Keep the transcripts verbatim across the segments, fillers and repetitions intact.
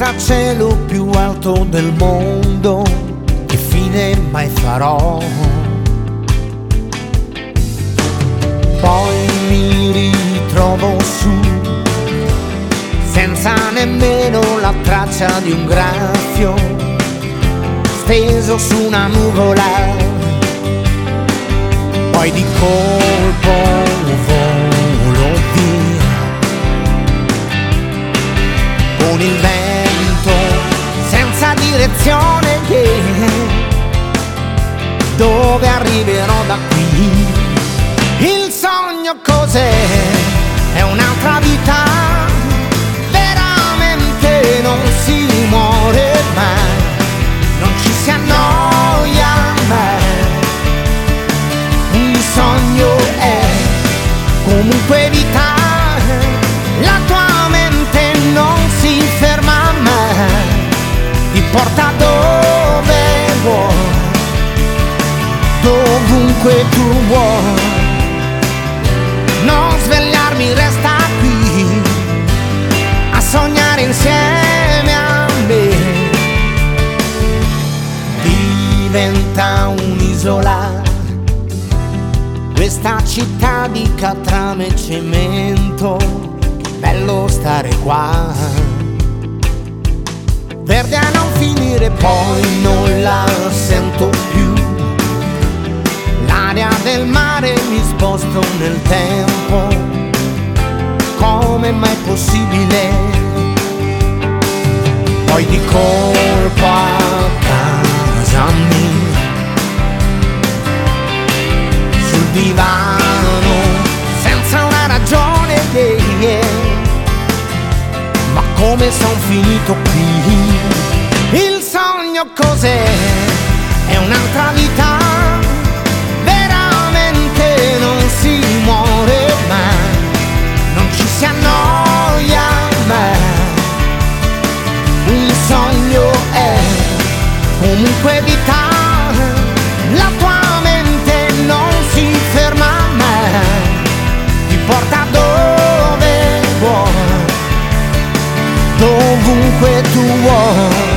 rascaccielo più alto del mondo, che fine mai farò? Poi mi ritrovo su, senza nemmeno la traccia di un graffio, steso su una nuvola. Poi di colpo volo via con il vento, senza direzione, che dove arriverò da qui? Il sogno cos'è? È un'altra vita, veramente non si muore mai, non ci si annoia mai. Un sogno è comunque vita, la tua mente non si ferma mai, ti porta dove vuoi, dovunque tu vuoi. Non svegliarmi, resta qui a sognare insieme a me. Diventa un'isola questa città di catrame e cemento, che bello stare qua, verde a non finire, poi non la sento più. L'aria del mare mi sposto nel tempo, come mai possibile? Poi di colpo a casa mia, sul divano, senza una ragione, yeah, yeah. Ma come son finito qui? Il sogno cos'è? È un'altra vita, veramente non si muore mai, non ci si annoia mai. Un sogno è comunque vita, la tua mente non si ferma mai, ti porta dove vuoi, dovunque tu vuoi.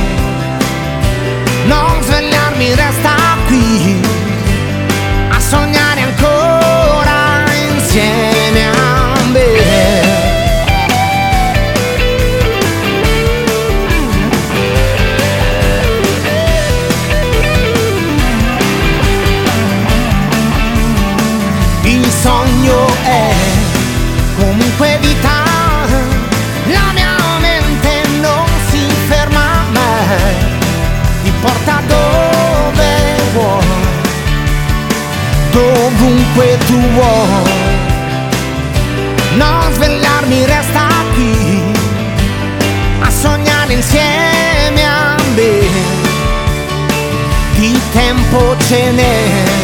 Non svegliarmi, resta qui a sognare ancora insieme a me. Il sogno è comunque vita, la mia mente non si ferma mai, ti porta dove vuoi, dovunque tu vuoi. Non svegliarmi, resta qui a sognare insieme a me. Di tempo ce n'è